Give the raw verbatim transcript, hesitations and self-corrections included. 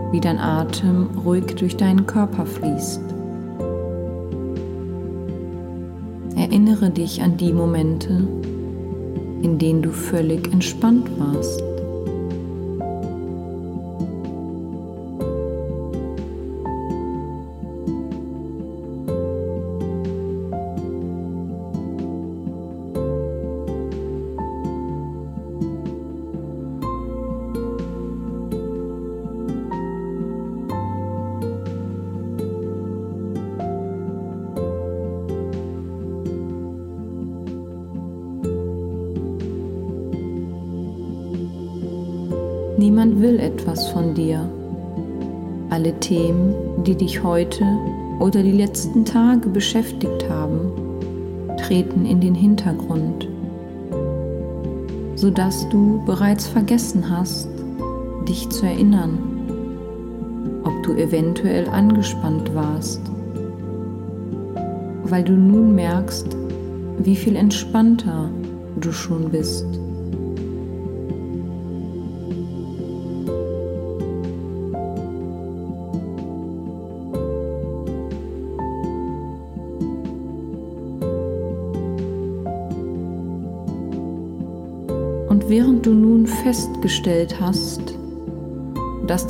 wie dein Atem ruhig durch deinen Körper fließt. Erinnere dich an die Momente, in denen du völlig entspannt warst. Niemand will etwas von dir. Alle Themen, die dich heute oder die letzten Tage beschäftigt haben, treten in den Hintergrund, sodass du bereits vergessen hast, dich zu erinnern, ob du eventuell angespannt warst, weil du nun merkst, wie viel entspannter du schon bist. Und während du nun festgestellt hast,